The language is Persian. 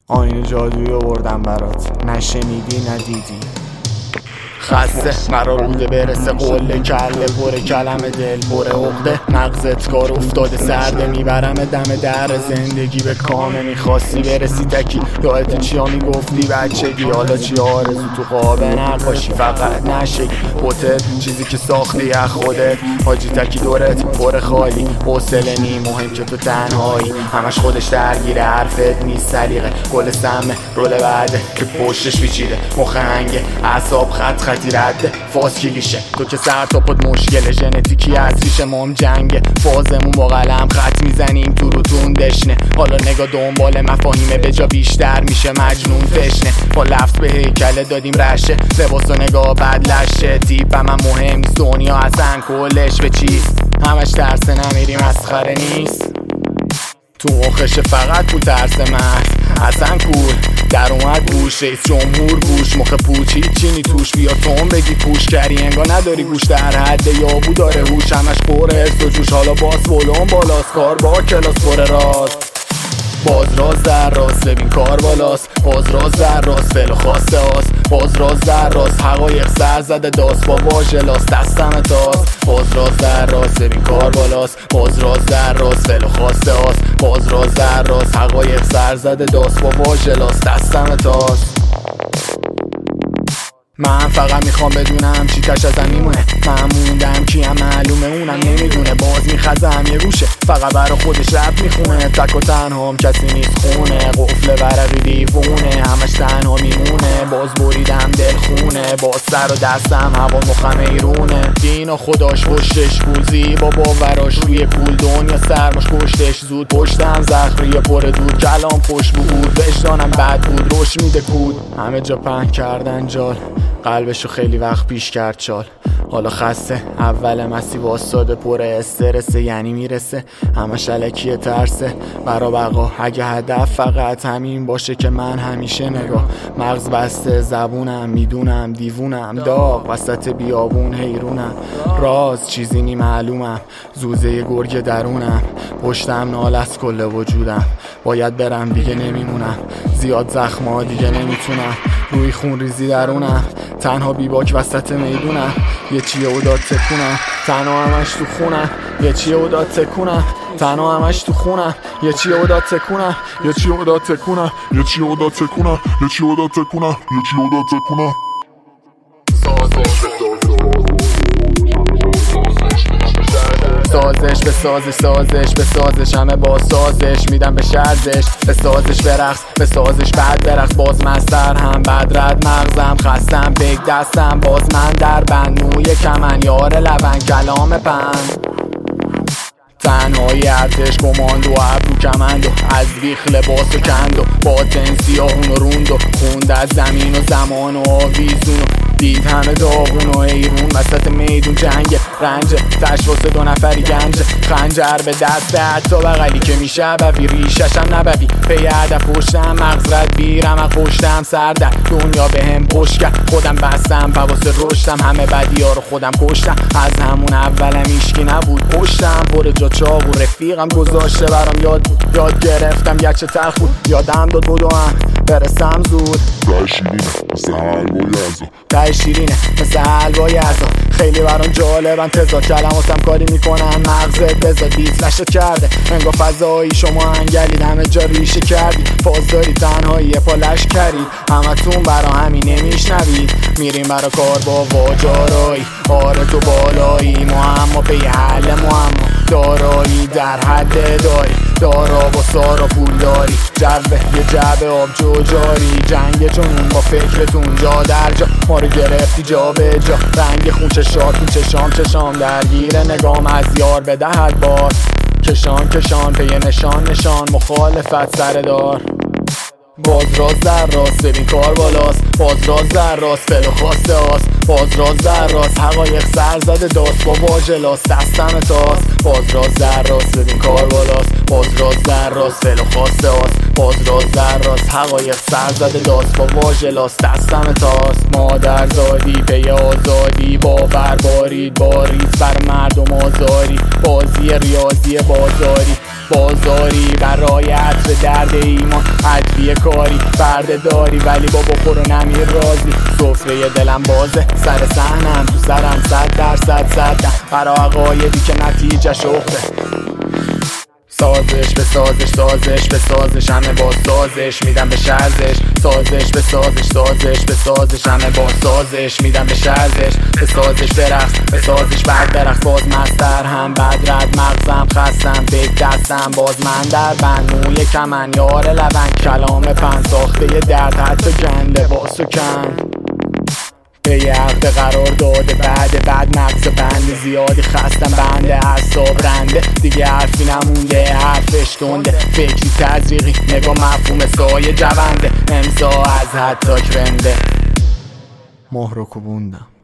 آینه جادویی آوردم برات، نشنیدی ندیدی. خسته قرار بوده برسه قله کله پر کلمه دل پر عقده، مغزت کار افتاده سرده میبرم دم در زندگی به کامه. میخواستی برسی تکی یادت چیا میگفتی بچگی، حالا چی آرزو تو خواب نقاشی فقط نشگی بوتت چیزی که ساختی از خودت. حاجی تکی دورت پر خالی حوصله نی مهم که تو تنهایی، همش خودش درگیره حرفت نیست سلیقه. گل سمه رول بعده که پشتش پیچیده مخنگه اعصاب خط رده فاز کلیشه. تو که سر تا پد مشکل ژنتیکی از ریشه مام جنگه، فازمون با قلم خط میزنیم تو روتون دشنه. حالا نگاه دنبال مفاهیمه به جا بیشتر میشه مجنون تشنه. با لفظ به هیکله دادیم رشه، لباس و نگاه بد لشه. تیپ من مهم نیست دنیا اصلا کلش به چیست، همش ترسه نمیریم مسخره نیست. تو مخش فقط پول ترس محض اصلا کول در اومد گوش رئیس جمهور گوش مخ پوچی چینی توش بیا تون بگی پوش کردی انگار نداری گوش در حد یابو داره هوش همش پر حرس و جوش. حالا باز ولون بالاست کار با کلاس پر راست باز راز در راست ببین کار بالاست باز راز در راست فعل و خواسته هاست باز راز در راست حقایق سر زده داست با واژلاس دستم تاست باز راز در راست ببین کار بالاست باز راز در راست فعل و خواسته هاست باز راز در راست حقایق سر زده داست با واژلاس دستم تاست. من فقط میخوام بدونم چی تش ازم میمونه، من موندم کیم معلومه اونم نمیدونه. باز میخزم یه روشه فقط برا خودش رپ میخونه، تک و تنها هم کسی نیست خونه. قفل ورقی دیوونه همش تنها میمونه، باز بریدم دل خونه باز سر و دستم هوا مخم ایرونه. دینا خداش پشتش پوزی با باوراش روی پول دنیا سرماش کشتش زود پشتم زخری پر دود کلام خوش بود وجدانم بد بود روش میده کود. همه جا پهن کردن جال قلبشو خیلی وقت پیش کرد چال، حالا خسته اول مسیح واساده پر استرسه یعنی میرسه همش الکیه ترسه برا بقا. اگه هدف فقط همین باشه که من همیشه نگاه مغز بسته زبونم میدونم دیوونم داغ وسط بیابون حیرونم راز چیزی نی معلومم زوزه ی گرگ درونم پشتم نال از کل وجودم باید برم دیگه نمیمونم زیاد زخما دیگه نمیتونم روی خون ریزی درونم تنها بیباک وسط میدونم یه چیه و داد تکونم تنها همش تو خونم یه چیه و داد تکونم تنها همش تو خونم یه چیه و داد تکونم یه چیه و داد تکونم یه چیه و داد تکونم یه چیه و داد تکونم یه چیه و داد تکونم. سازش به سازش سازش به سازش همه با سازش میدم به شرزش به سازش برقص به سازش بعد برقص باز مستر هم بد رد مغزم خستم بگ دستم باز من در بند موی کمن یار لبن کلام پند تنهایی ارتش کماندو ابرو کمندو از بیخ لباس و کندو باطن سیاهون و روندو خوند از زمین و زمان و آویزون دید همه داغون و ایرون وسط میدون جنگ رنج تش واسه دو نفری گنج خنجر به دست حتی بغلی که میشه بوی ریششم نبوی پی هدف پشتم مغز رد بیرم پشتم سر در دنیا به هم پشت کرد خودم بستم واسه رشتم همه بدی ها رو خودم کشتم از همون اولم ایشکی نبود پشتم پر جا چاق و رفیقم گذاشته برام یاد گرفتم گرچه تلخ بود یادم داد بدوم برسم زود ته شیرینه مثل حلوای ازا خیلی برام جالبن تضاد کلماتم کاری میکنن مغزت بزاد دیسلشت کرده انگار فضایی شما انگلید همه جا ریشه کردی فاز داری تنهایی پالش کرید همتون برا همین نمیشنوید میریم برا کار با واجارایی آره تو بالایی معما پی حل معما دارایی در حد داری دارا با سارا پول داری جبه یه جبه آب جوجاری جنگ جنون با فکرتون جا در جا ما رو گرفتی جا به جا رنگ خون چشات تو چشام درگیر نگام از یار بدهد بار کشان پی نشان مخالفت سردار باز راز در راست ببین کار بالاست باز راز در راست فعل و خواسته هاست باز راز در راست حقایق سر زده داست با واژلاس دستم تاست باز راز در راست ببین کار بالاست باز راز در راست فعل و خواسته هاست باز راز در راست حقایق سر زده داست با واژلاس دستم تاست مادر زادی پی آزادی باور بارید بار بر مردم آزاری بازی ریاضی بازاری بازاری برای عطر درد ایمان، ادویه کاری برده داری ولی با بخور و نمیر رازی. سفره دلم بازه سر صحنم، تو سرم 100% صدم برا عقایدی که نتیجه شخته. سازش به سازش، سازش به سازش، همه با سازش میدم به شرزش. سازش به سازش، سازش به سازش، همه با سازش میدم به شرزش. به سازش برقص، به سازش بعد برقص، باز مستر هم بد رد مغزم خستم بیت دستم، باز من در بند موی کمن یار لبن، کلام پن ساخته درد حتی گنده با سکن. به یه هفته قرار داده بعد مغز بند زیادی خستم بنده اعصاب رنده، دیگه حرفی نمونده حرفش گنده، فکری تزریقی نگاه مفهوم سایه جونده، امضا از حتی کرنده. مهر رو کوبوندم.